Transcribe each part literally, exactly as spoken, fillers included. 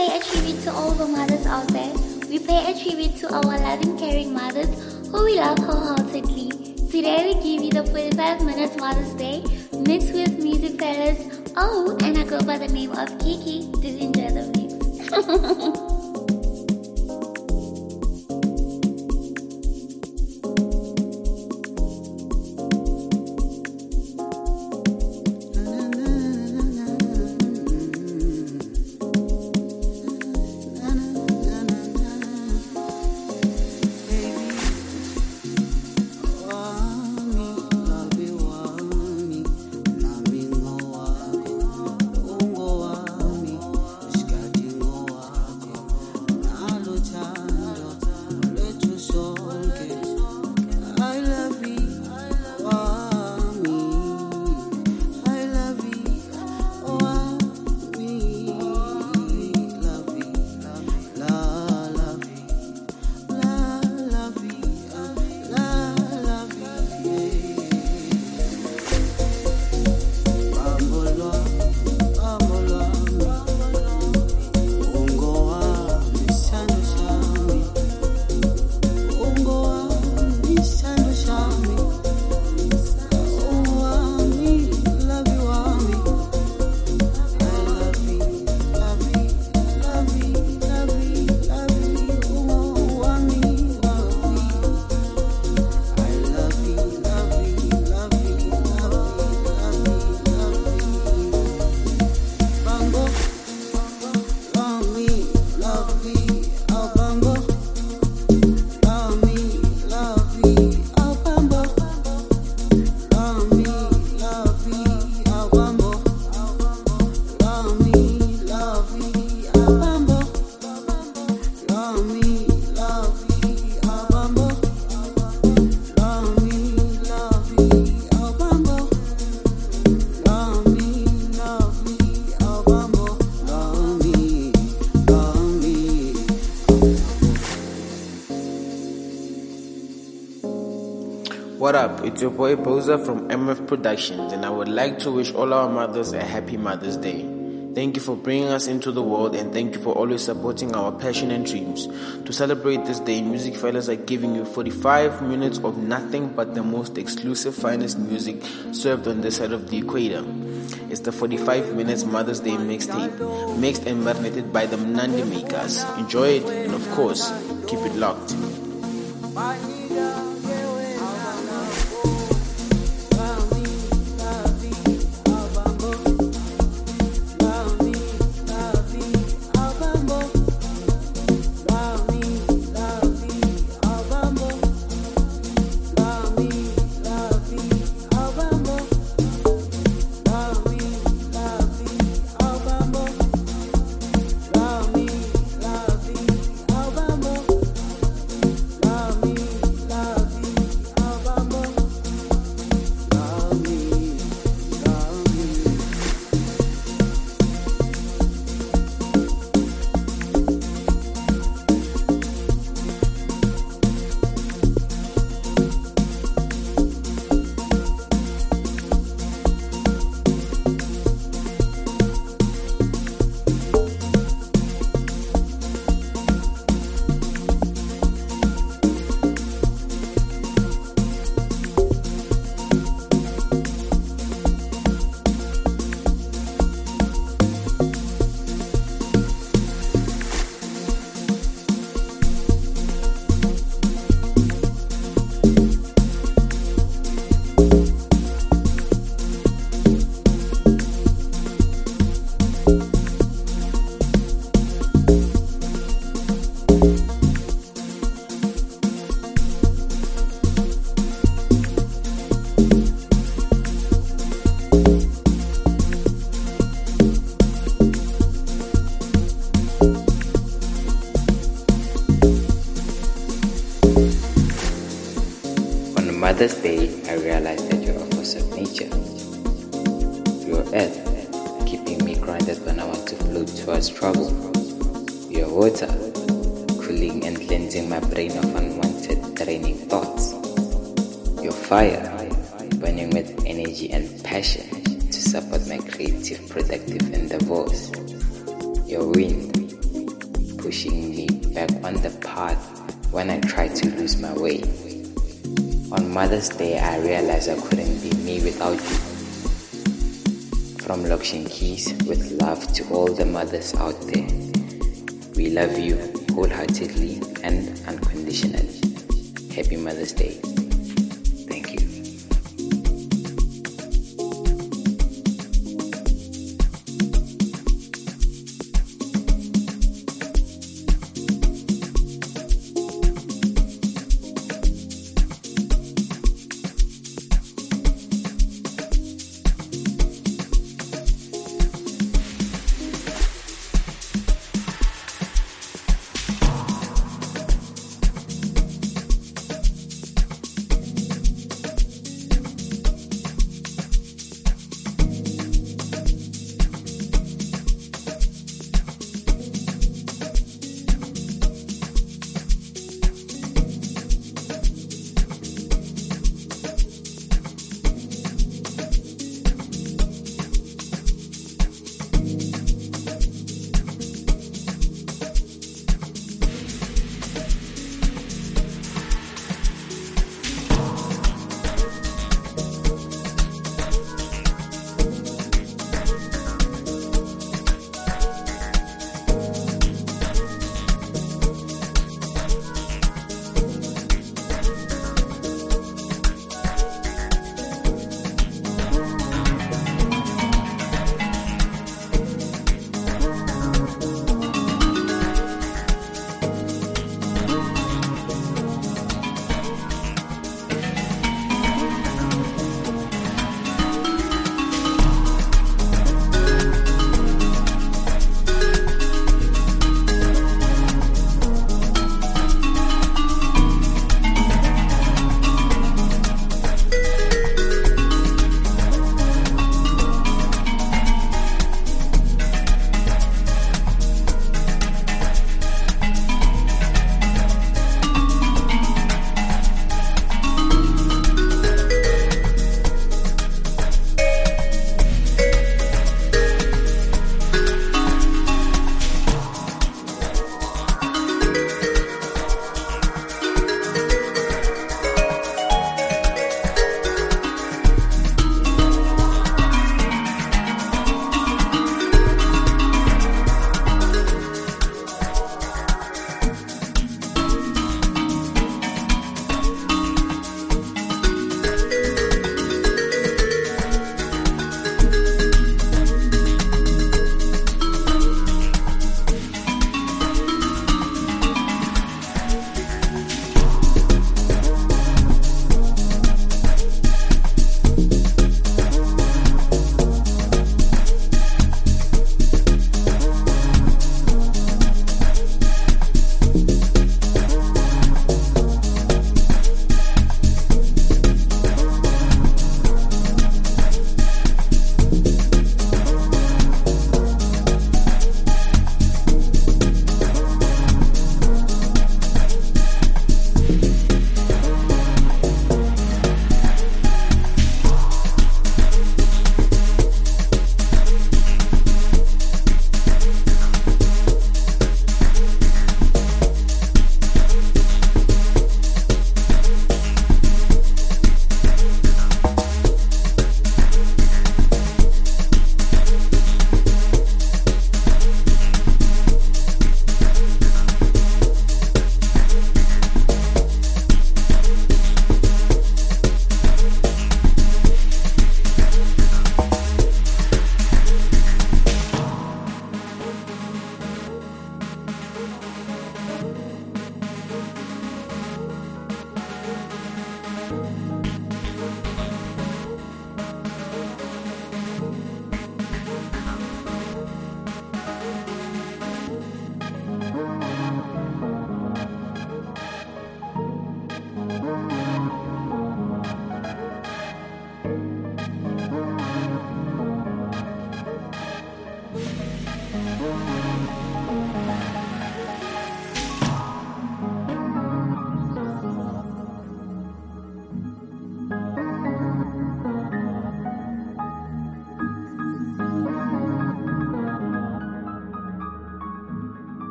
pay a tribute to all the mothers out there. We pay a tribute to our loving, caring mothers who we love wholeheartedly. Today we give you the forty-five minutes Mother's Day mixed with music fellas. Oh, and I go by the name of Kiki. Do enjoy the mix. What up? It's your boy Boza from M F Productions, and I would like to wish all our mothers a happy Mother's Day. Thank you for bringing us into the world, and thank you for always supporting our passion and dreams. To celebrate this day, Music Fellas are giving you forty-five minutes of nothing but the most exclusive, finest music served on this side of the equator. It's the forty-five minutes Mother's Day mixtape, mixed and marinated by the Mnandi Makers. Enjoy it, and of course, keep it locked. Mother's Day, I realized that you're a force of nature. You're earth, keeping me grounded when I want to float towards trouble. You're water, cooling and cleansing my brain of unwanted, draining thoughts. You're fire, burning with energy and passion to support my creative, productive endeavors. You're wind, pushing me back on the path when I tried to lose my way. On Mother's Day, I realized I couldn't be me without you. From Lokshin Keys, with love to all the mothers out there. We love you wholeheartedly and unconditionally. Happy Mother's Day. Thank you.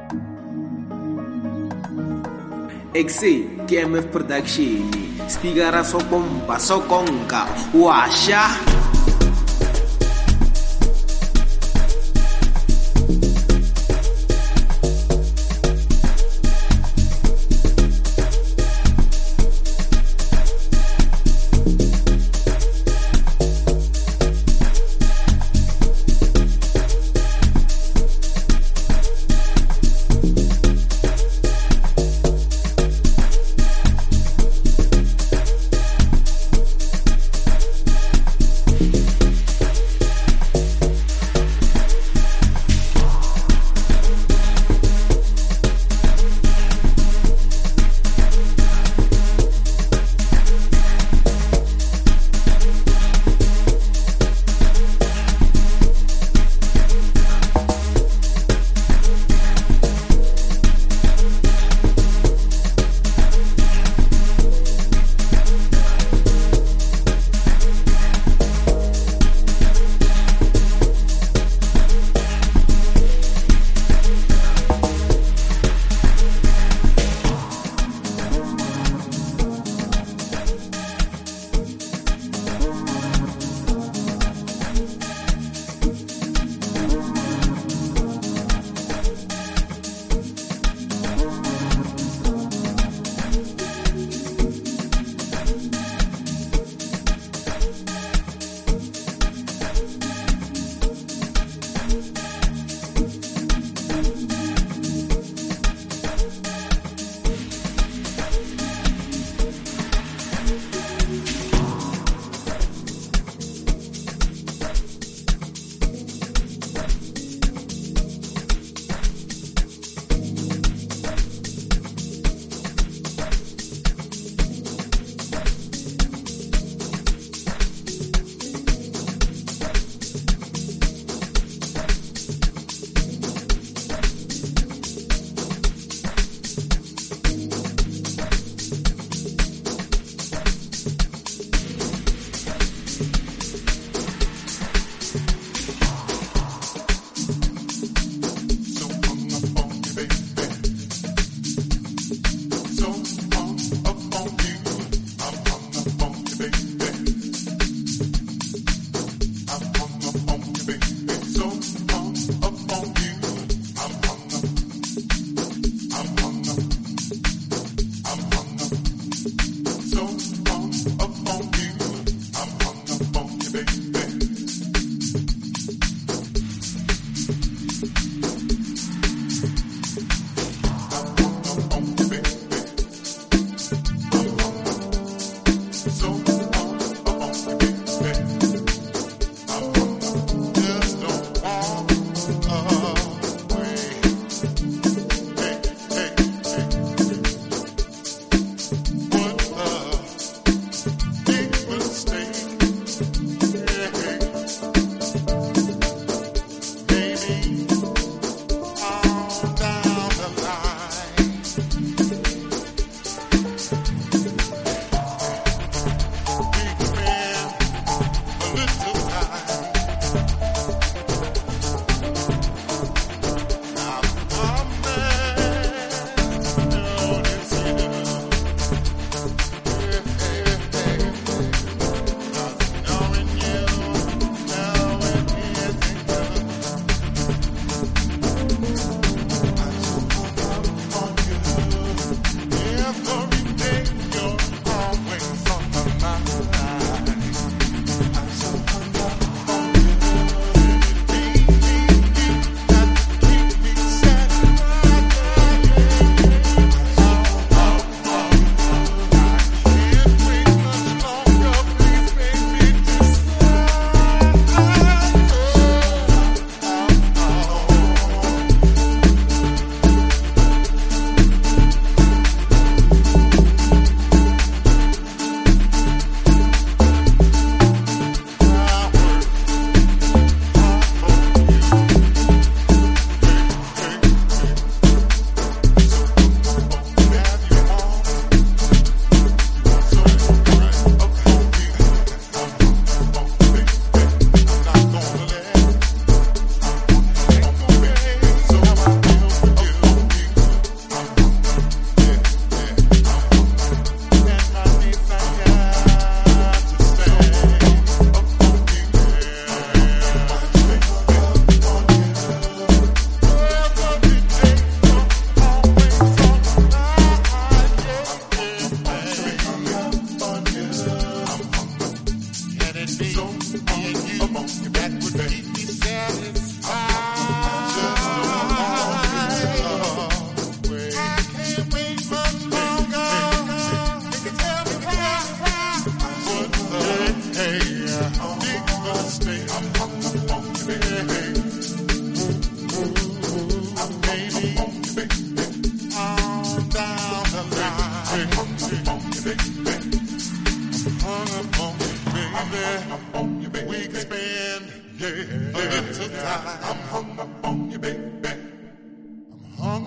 Exe, K M F Production, Spigara Sopomba, Sokonga, Washa.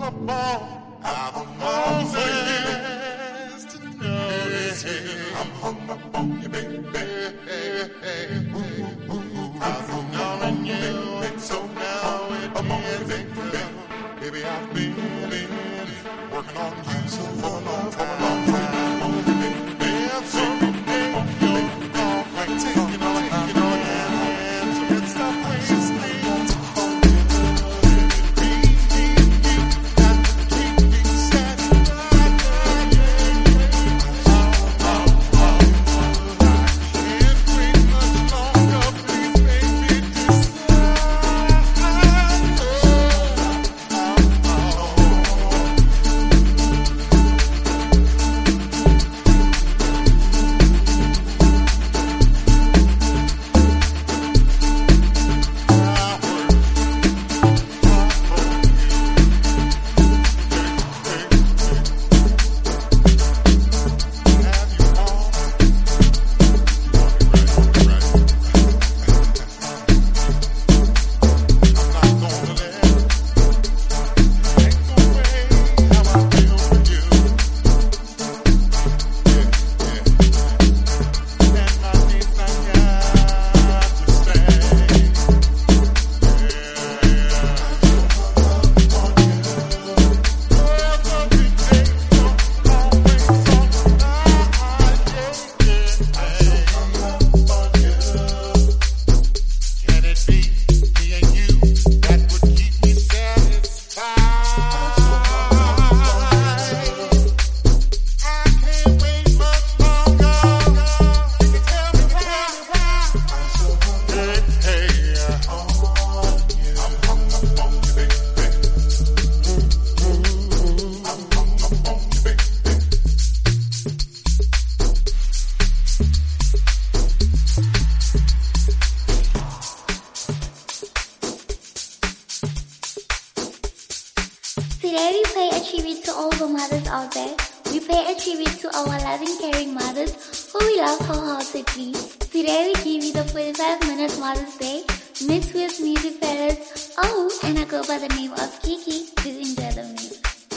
Today we pay a tribute to all the mothers out there. We pay a tribute to our loving, caring mothers who we love wholeheartedly. Today we give you the forty-five minutes Mother's Day mixed with music fellas. Oh, and I go by the name of Kiki. Please enjoy the music.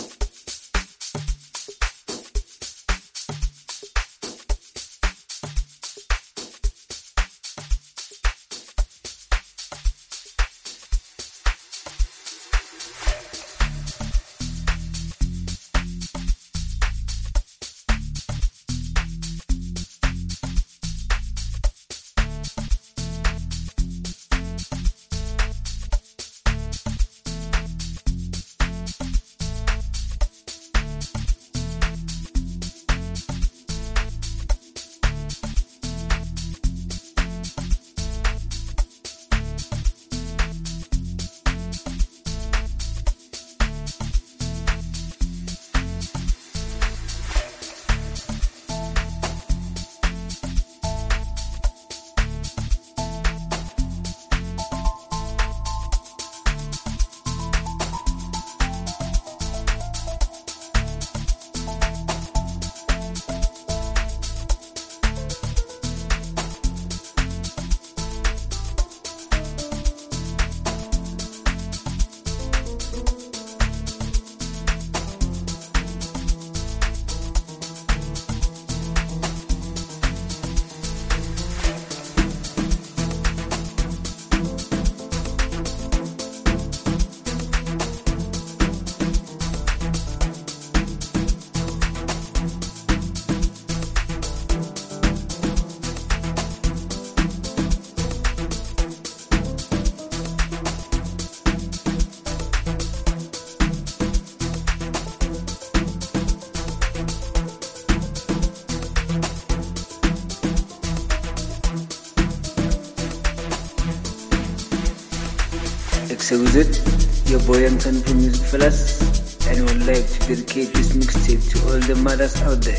So is it, your boy Anton from Music Fellas, and I would like to dedicate this mixtape to all the mothers out there.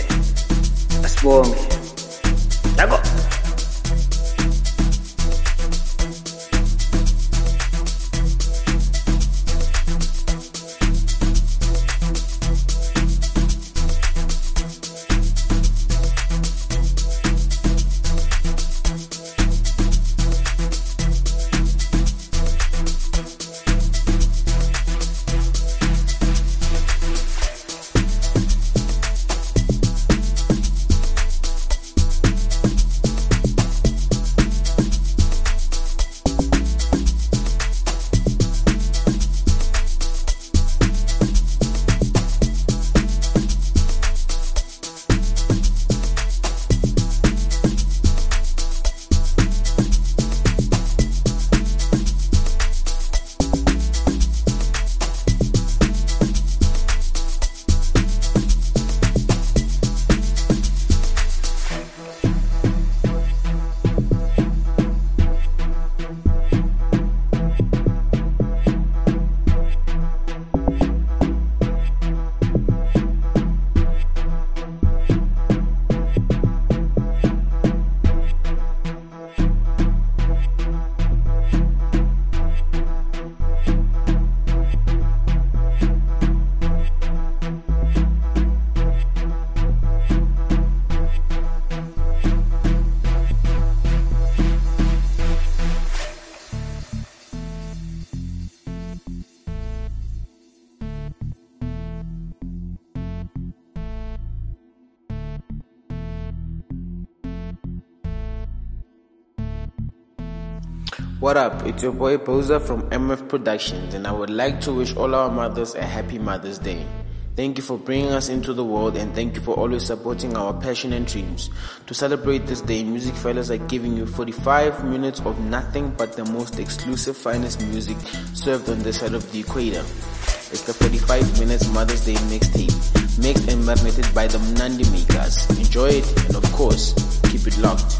Asbonge. Tago. What up? It's your boy Boza from M F Productions, and I would like to wish all our mothers a happy Mother's Day. Thank you for bringing us into the world, and thank you for always supporting our passion and dreams. To celebrate this day, Music Fellas are giving you forty-five minutes of nothing but the most exclusive, finest music served on this side of the equator. It's the forty-five minutes Mother's Day mixtape, mixed and marinated by the Mnandi Makers. Enjoy it, and of course, keep it locked.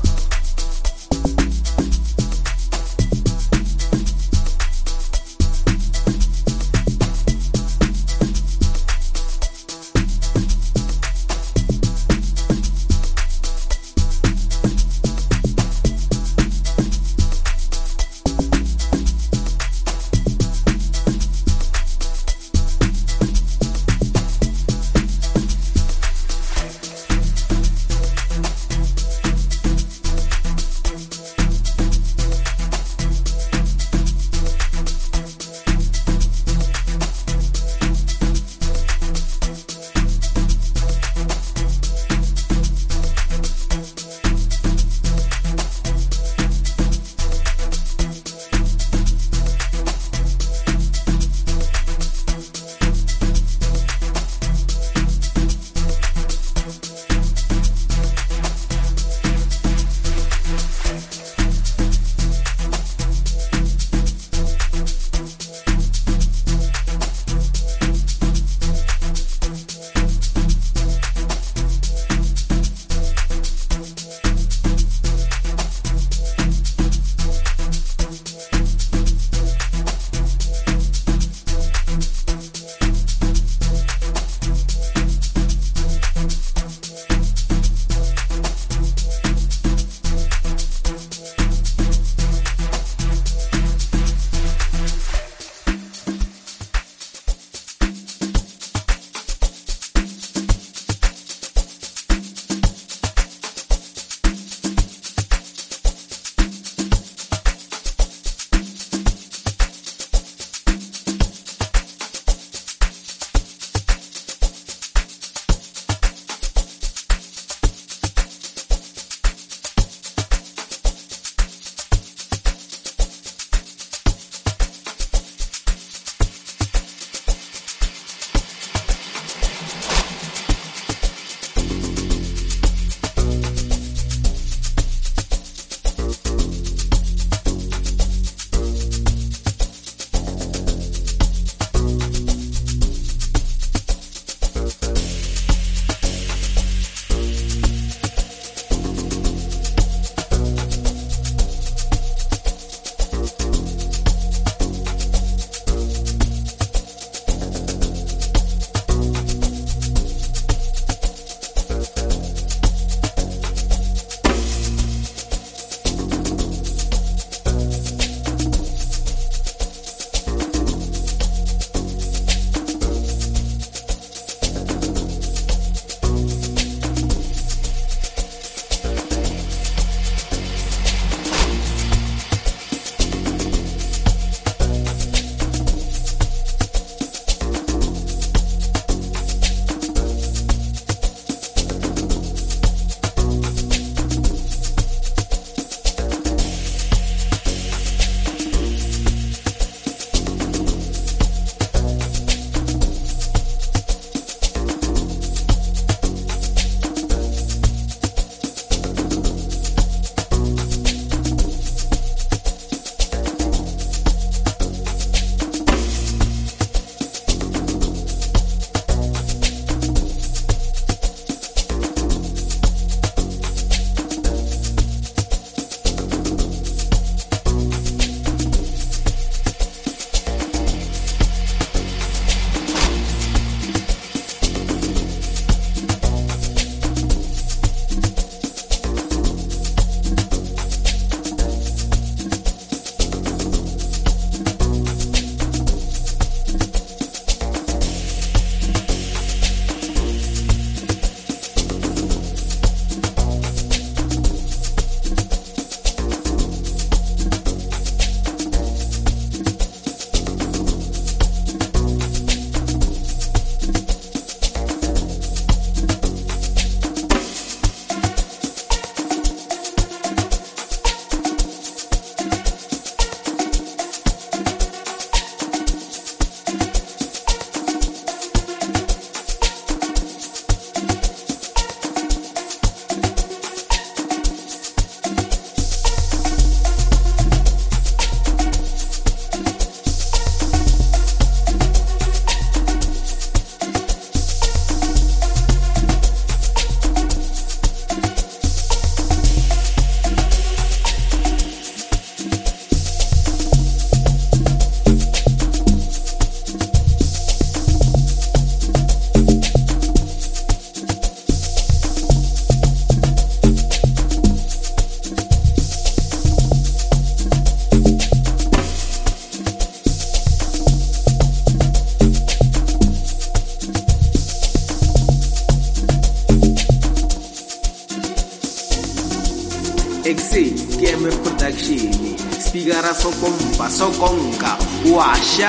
Exe ke M F Production speakera sokompa sokonka washa.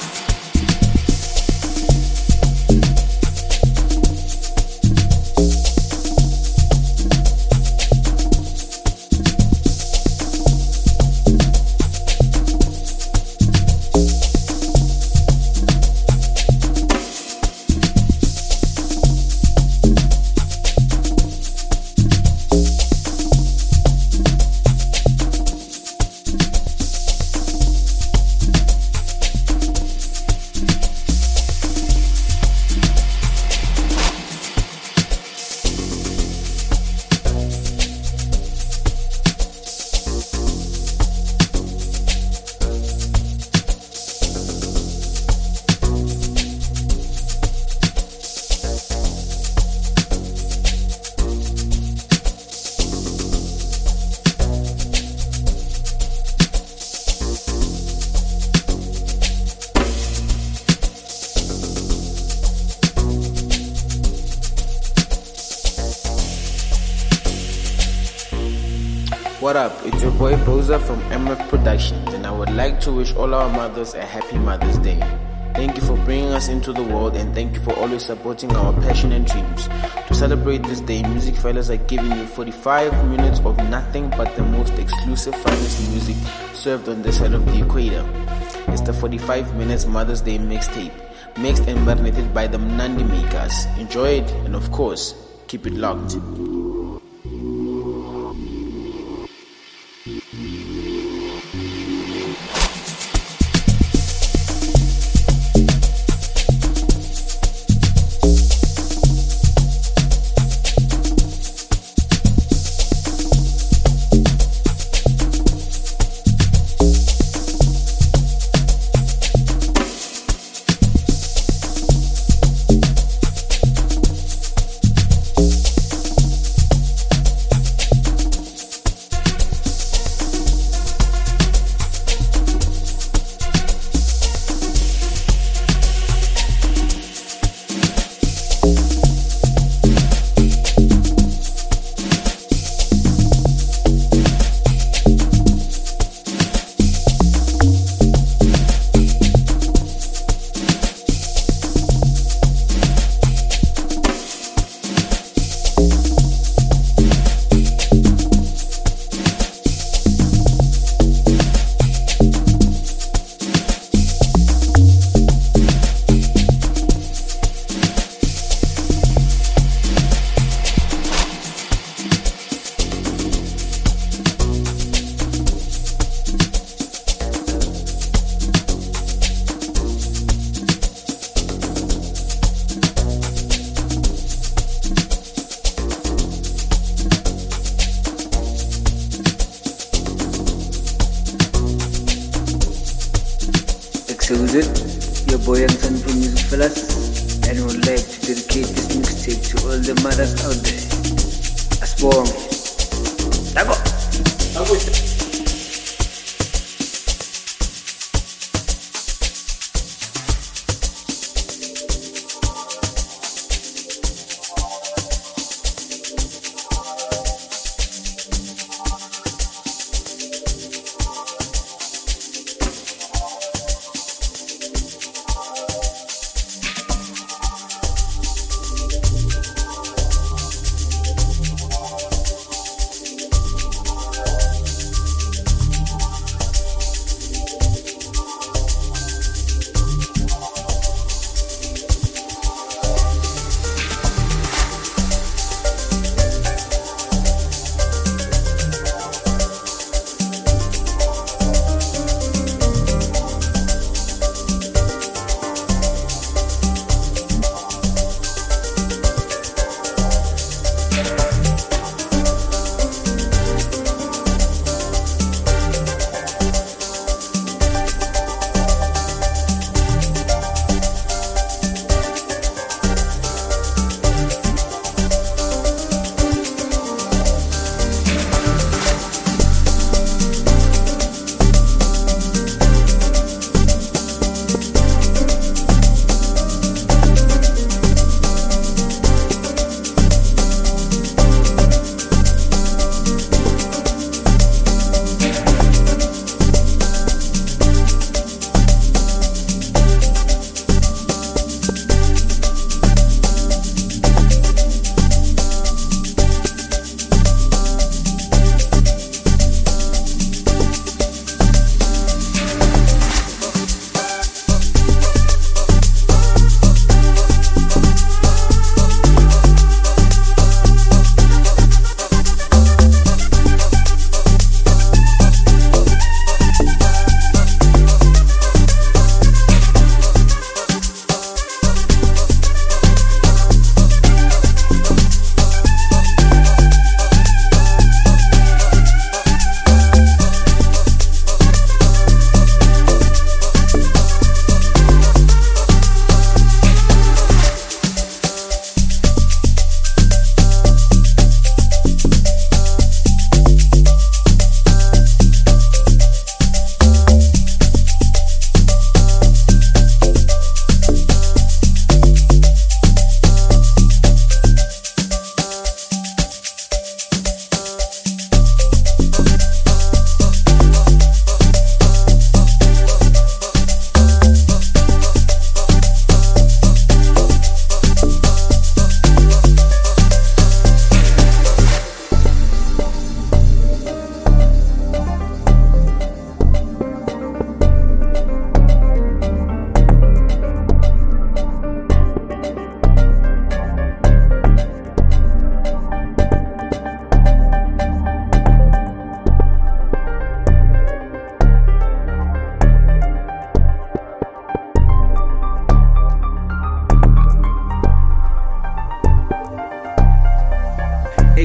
What up? It's your boy Boza from M F Productions, and I would like to wish all our mothers a happy Mother's Day. Thank you for bringing us into the world, and thank you for always supporting our passion and dreams. To celebrate this day, Music Fellas are giving you forty-five minutes of nothing but the most exclusive finest music served on this side of the equator. It's the forty-five minutes Mother's Day mixtape, mixed and marinated by the Mnandi Makers. Enjoy it, and of course, keep it locked. Exclusive, your boy Anton from Music Fellas, and would like to dedicate this mixtape to all the mothers out there. Asbong. Tago. Tago.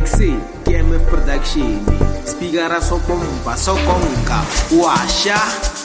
se ke M F Production speaker a sopompa sokonka washa.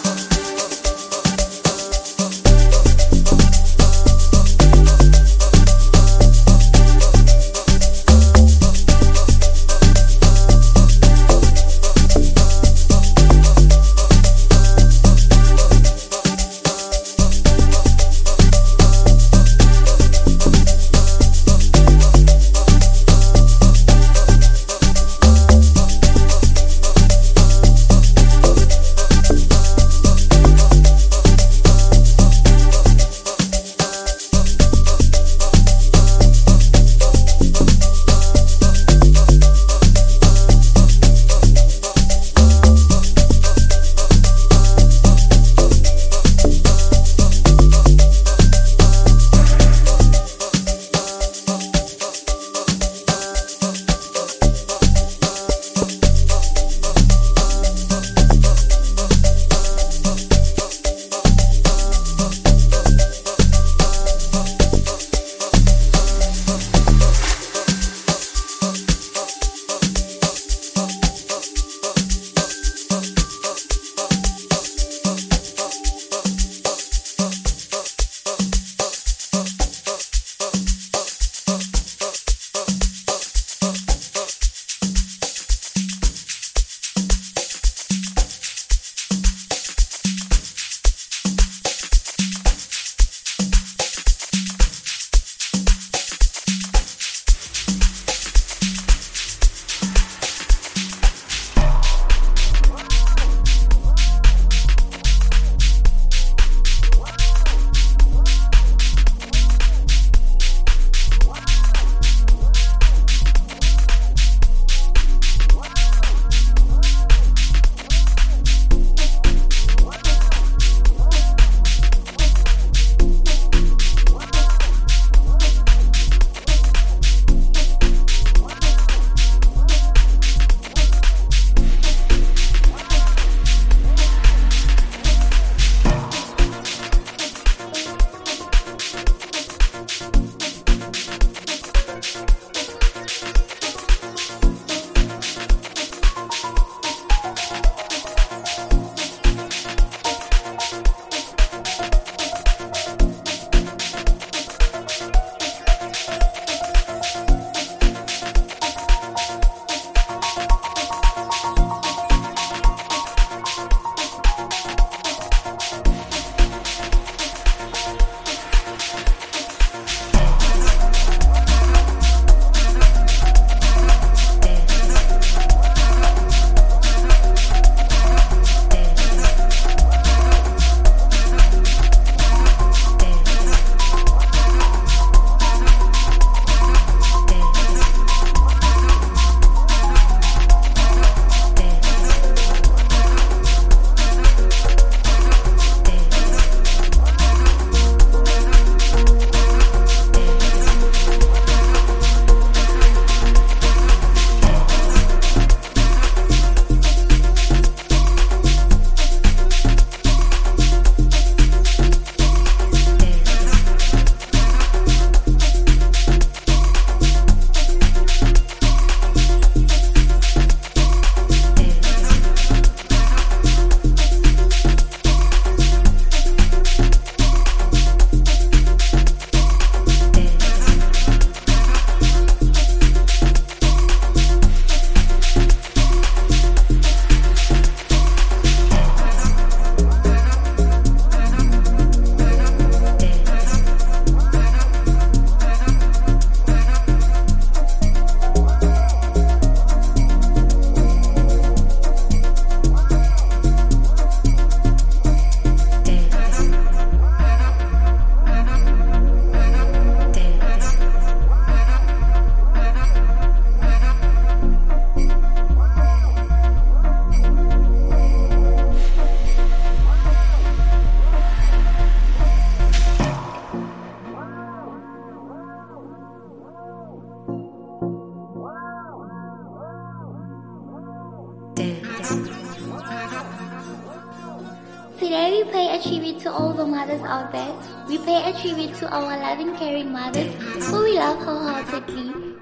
Today we pay a tribute to all the mothers out there. We pay a tribute to our loving, caring mothers who we love wholeheartedly.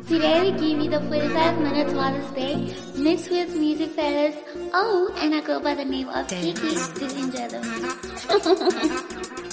Today we give you the forty-five minutes Mother's Day mixed with music fellas. Oh, and I go by the name of Kiki. Just enjoy the music.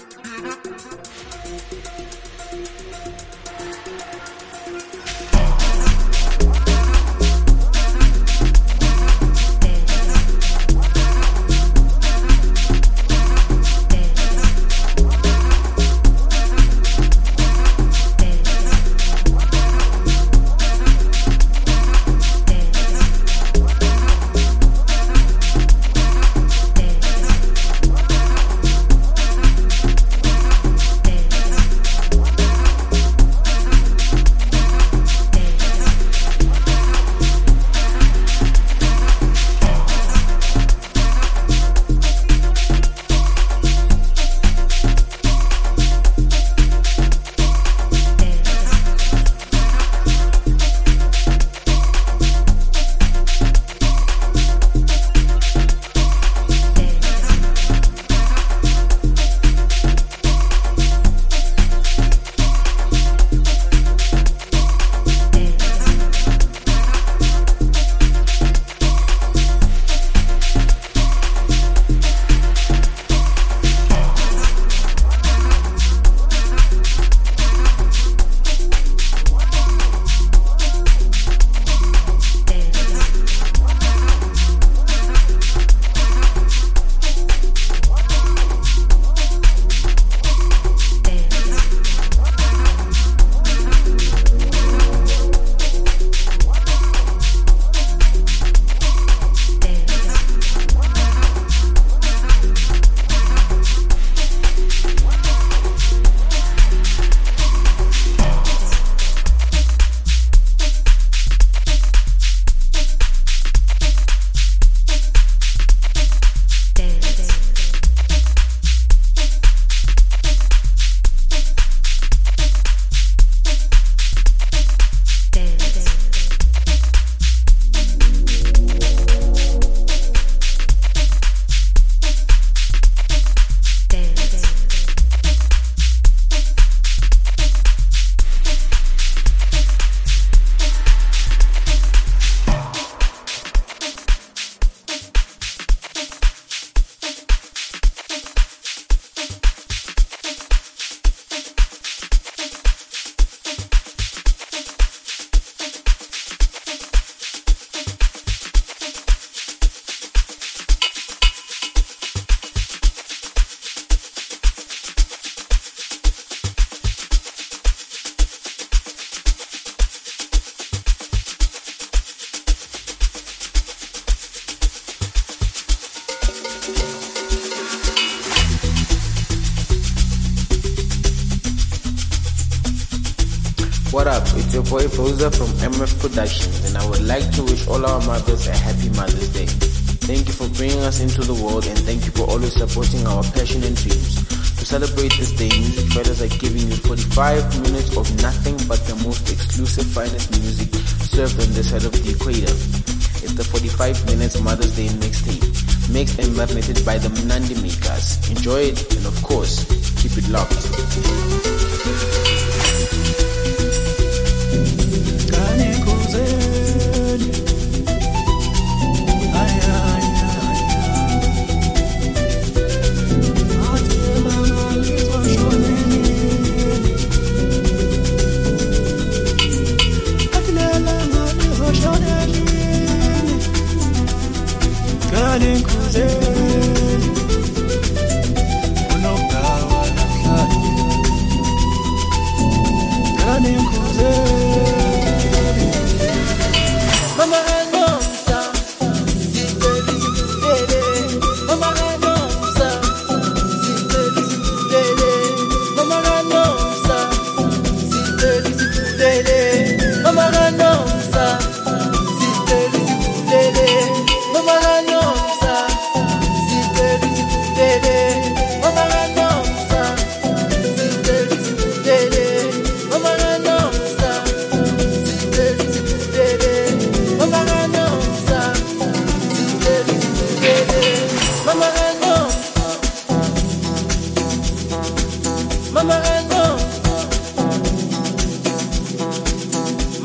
What up? It's your boy Boza from M F Productions, and I would like to wish all our mothers a happy Mother's Day. Thank you for bringing us into the world, and thank you for always supporting our passion and dreams. To celebrate this day, Music Fellas are giving you forty-five minutes of nothing but the most exclusive finest music served on this side of the equator. It's the forty-five minutes Mother's Day mixtape, mixed and marinated by the Mnandi Makers. Enjoy it, and of course, keep it locked.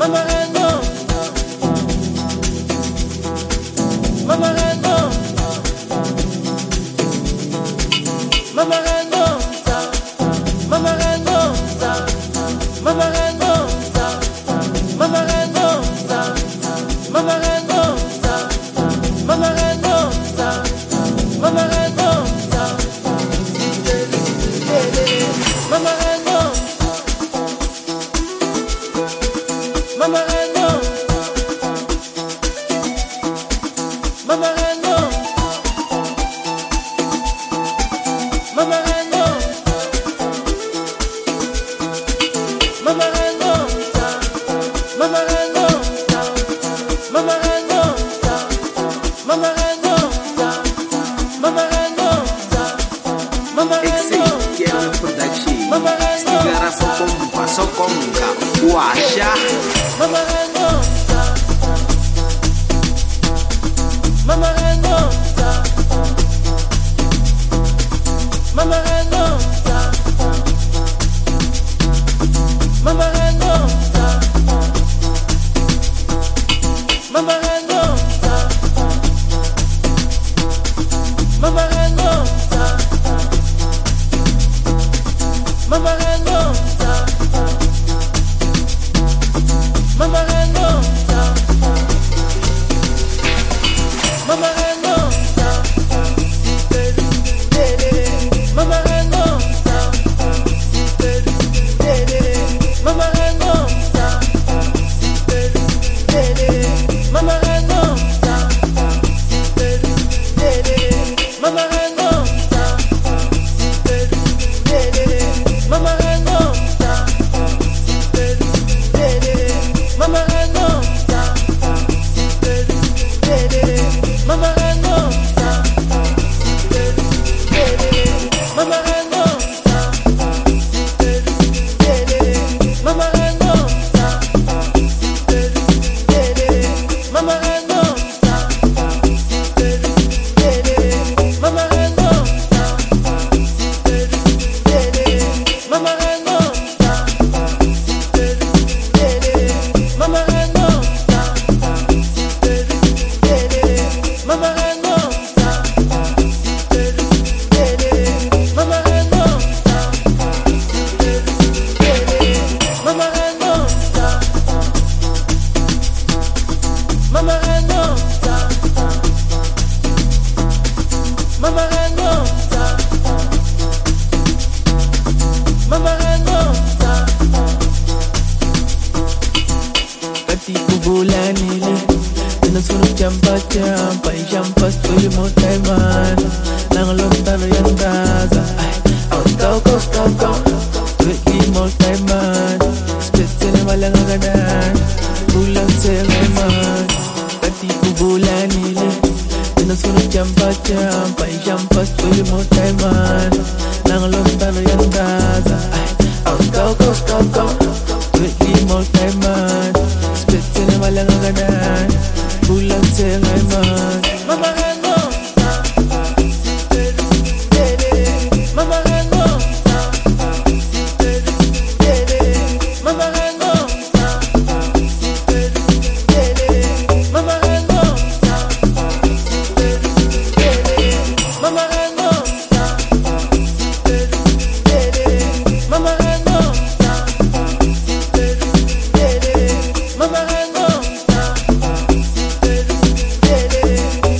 Mama,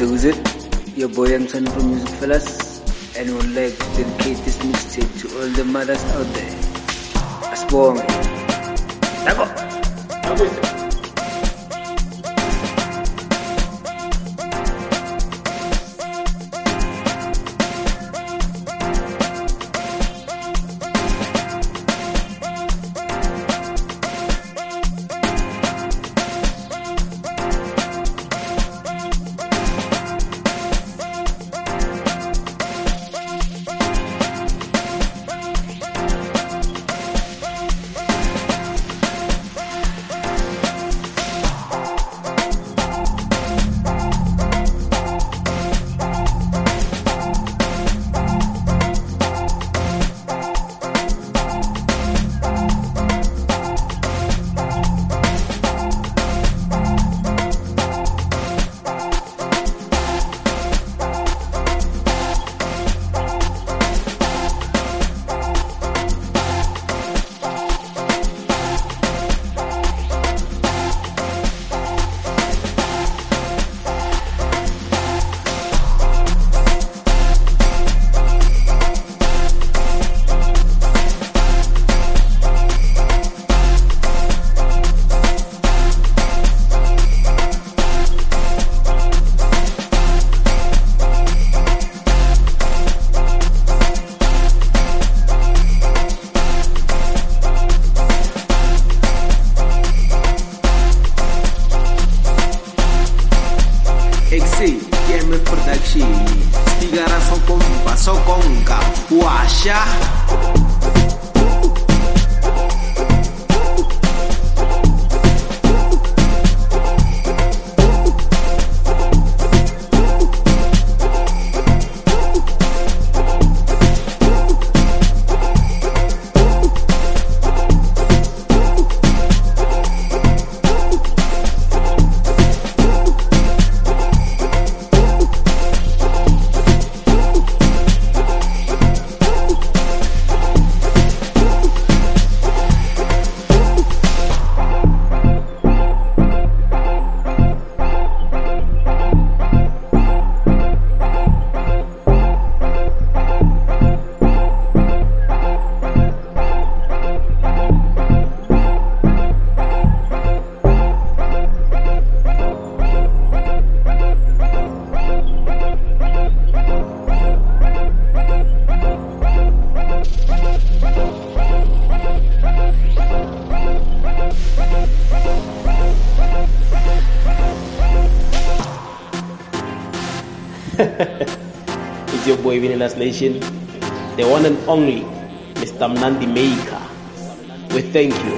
So is it, your boy Young Son from Music Fellas, and would like to dedicate this mixtape to all the mothers out there. Asibonge. Tako. Tako. It's your boy Vanilla Nation, the one and only Mister Mnandi Maker. We thank you.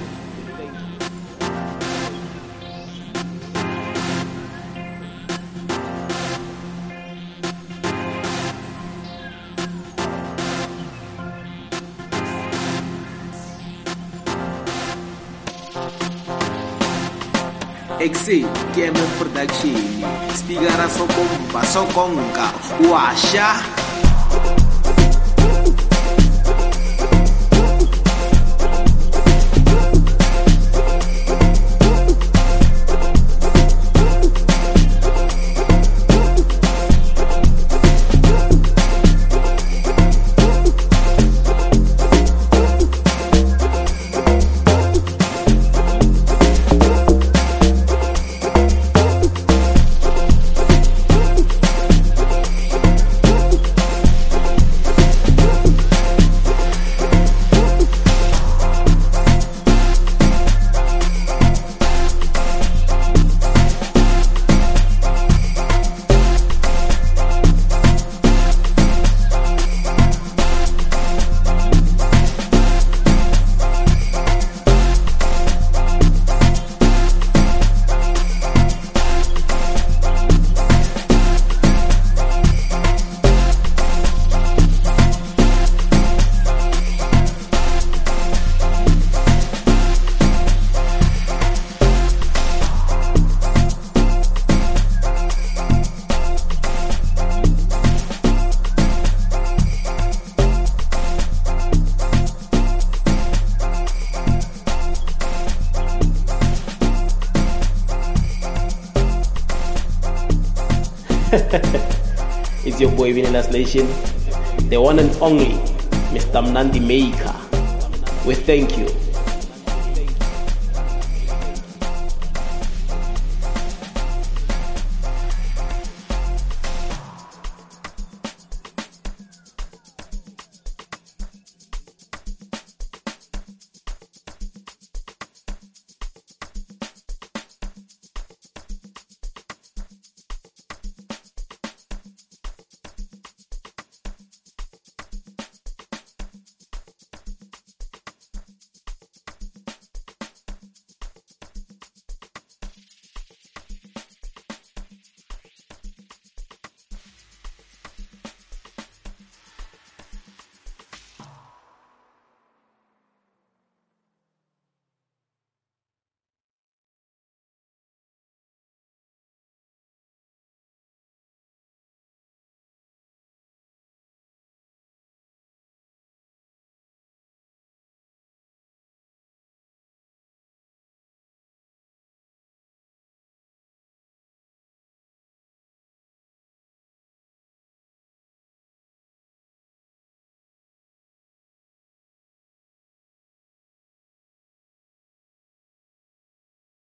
Exe, Game Production, Stigara Sokomba, Sokonga, Washa. It's your boy Vinny Nation, the one and only Mister Mnandi Maker. We thank you.